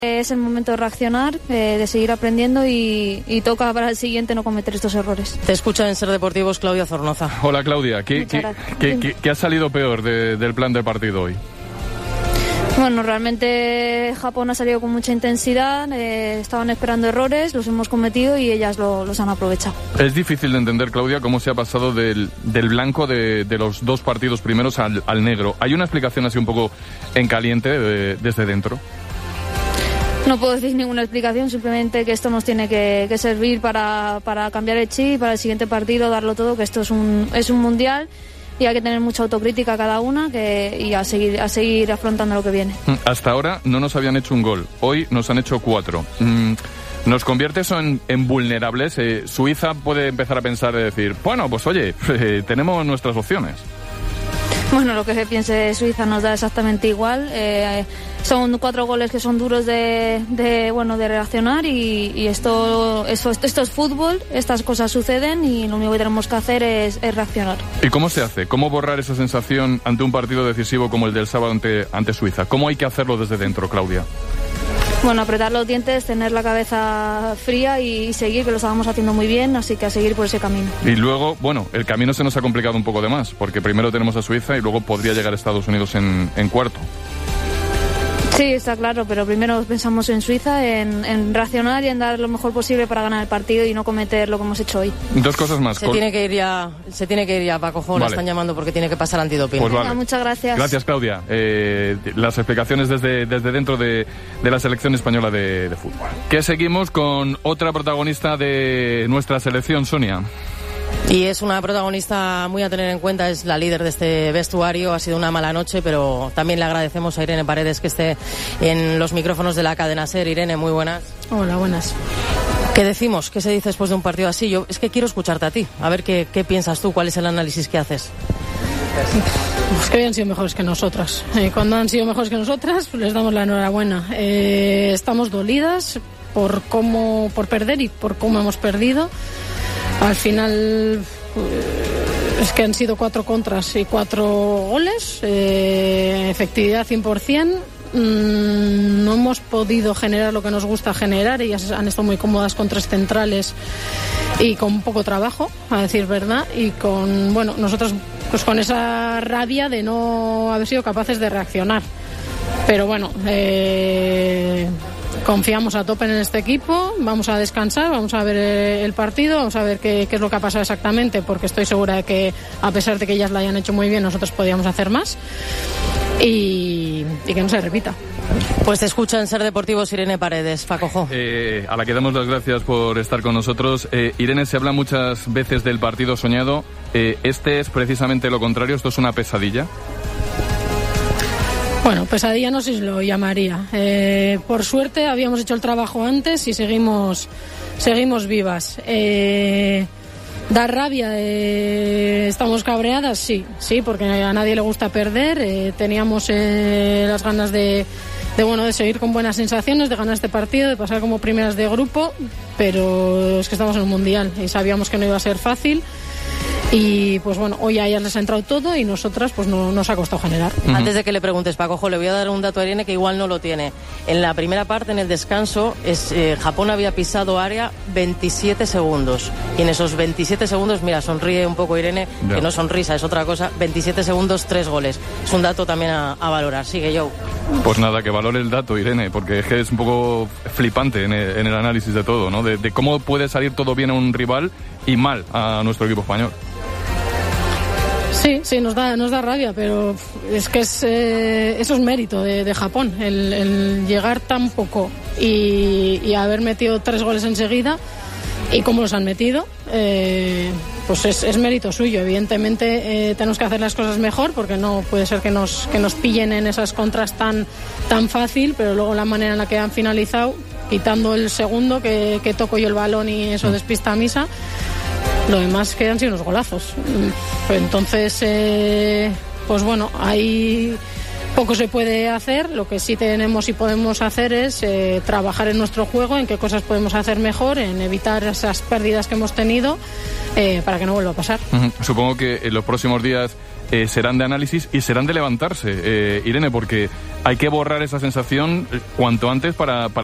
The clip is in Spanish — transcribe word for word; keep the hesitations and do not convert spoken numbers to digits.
Es el momento de reaccionar, eh, de seguir aprendiendo y, y toca para el siguiente no cometer estos errores. Te escucha en Ser Deportivos Claudia Zornoza. Hola Claudia, ¿qué, qué, qué, qué, qué ha salido peor de, del plan de partido hoy? Bueno, realmente Japón ha salido con mucha intensidad, eh, estaban esperando errores, los hemos cometido y ellas lo, los han aprovechado. Es difícil de entender, Claudia, cómo se ha pasado del, del blanco de, de los dos partidos primeros al, al negro. ¿Hay una explicación así un poco en caliente de, desde dentro? No puedo decir ninguna explicación, simplemente que esto nos tiene que, que servir para, para cambiar el chip, para el siguiente partido, darlo todo, que esto es un, es un mundial y hay que tener mucha autocrítica cada una que, y a seguir, a seguir afrontando lo que viene. Hasta ahora no nos habían hecho un gol, hoy nos han hecho cuatro. Mm, ¿Nos convierte eso en, en vulnerables? Eh, Suiza puede empezar a pensar y decir, bueno, pues oye, eh, tenemos nuestras opciones. Bueno, lo que se piense Suiza nos da exactamente igual. Eh, son cuatro goles que son duros de, de bueno, de reaccionar y, y esto, esto, esto es fútbol, estas cosas suceden y lo único que tenemos que hacer es, es reaccionar. ¿Y cómo se hace? ¿Cómo borrar esa sensación ante un partido decisivo como el del sábado ante, ante Suiza? ¿Cómo hay que hacerlo desde dentro, Claudia? Bueno, apretar los dientes, tener la cabeza fría y seguir, que lo estábamos haciendo muy bien, así que a seguir por ese camino. Y luego, bueno, el camino se nos ha complicado un poco de más, porque primero tenemos a Suiza y luego podría llegar a Estados Unidos en, en cuarto. Sí, está claro, pero primero pensamos en Suiza, en, en reaccionar y en dar lo mejor posible para ganar el partido y no cometer lo que hemos hecho hoy. Dos cosas más. Se tiene que ir ya, se tiene que ir ya, Paco Jo, vale. La están llamando porque tiene que pasar antidoping. Pues vale. Venga, muchas gracias. Gracias, Claudia. Eh, las explicaciones desde, desde dentro de, de la selección española de, de fútbol. Que seguimos con otra protagonista de nuestra selección, Sonia. Y es una protagonista muy a tener en cuenta, es la líder de este vestuario. Ha sido una mala noche, pero también le agradecemos a Irene Paredes que esté en los micrófonos de la cadena SER. Irene, muy buenas. Hola, buenas. ¿Qué decimos? ¿Qué se dice después de un partido así? Yo es que quiero escucharte a ti, a ver qué, qué piensas tú, cuál es el análisis que haces. Pues que habían sido mejores que nosotras. Eh, cuando han sido mejores que nosotras, pues les damos la enhorabuena. Eh, estamos dolidas por cómo, por perder y por cómo hemos perdido. Al final es que han sido cuatro contras y cuatro goles, eh, efectividad cien por ciento. Mm, no hemos podido generar lo que nos gusta generar. Ellas han estado muy cómodas con tres centrales y con poco trabajo, a decir verdad, y con, bueno, nosotros pues con esa rabia de no haber sido capaces de reaccionar. Pero bueno, eh... confiamos a tope en este equipo, vamos a descansar, vamos a ver el partido, vamos a ver qué, qué es lo que ha pasado exactamente, porque estoy segura de que a pesar de que ellas la hayan hecho muy bien, nosotros podíamos hacer más y, y que no se repita. Pues te escucha en Ser Deportivos Irene Paredes. Paco Jo. Eh, a la que damos las gracias por estar con nosotros. Eh, Irene, se habla muchas veces del partido soñado. Eh, este es precisamente lo contrario, esto es una pesadilla. Bueno, pesadilla no sé si lo llamaría. Eh, por suerte habíamos hecho el trabajo antes y seguimos, seguimos vivas. Eh, ¿Da rabia? Eh, ¿Estamos cabreadas? Sí, sí, porque a nadie le gusta perder. Eh, teníamos eh, las ganas de, de, bueno, de seguir con buenas sensaciones, de ganar este partido, de pasar como primeras de grupo, pero es que estamos en un mundial y sabíamos que no iba a ser fácil. Y pues bueno, hoy a ellas les ha entrado todo y nosotras pues no nos ha costado generar. Uh-huh. Antes de que le preguntes, Paco Jo, le voy a dar un dato a Irene que igual no lo tiene. En la primera parte, en el descanso, es, eh, Japón había pisado área veintisiete segundos. Y en esos veintisiete segundos, mira, sonríe un poco Irene, yeah. Que no sonrisa, es otra cosa. veintisiete segundos, tres goles. Es un dato también a, a valorar. Sigue, Joe. Pues nada, que valore el dato, Irene, porque es que es un poco flipante en el, en el análisis de todo, ¿no? De, de cómo puede salir todo bien a un rival y mal a nuestro equipo español. Sí, sí, nos da, nos da rabia, pero es que es, eh, eso es mérito de, de Japón, el, el llegar tan poco y, y haber metido tres goles enseguida y cómo los han metido, eh, pues es, es mérito suyo. Evidentemente eh, tenemos que hacer las cosas mejor porque no puede ser que nos, que nos pillen en esas contras tan, tan fácil, pero luego la manera en la que han finalizado, quitando el segundo que, que toco yo el balón y eso despista a Misa. Lo demás que han sido unos golazos. Entonces, eh, pues bueno, ahí poco se puede hacer. Lo que sí tenemos y podemos hacer es eh, trabajar en nuestro juego, en qué cosas podemos hacer mejor, en evitar esas pérdidas que hemos tenido eh, para que no vuelva a pasar. Uh-huh. Supongo que en los próximos días eh, serán de análisis y serán de levantarse, eh, Irene, porque hay que borrar esa sensación cuanto antes para... para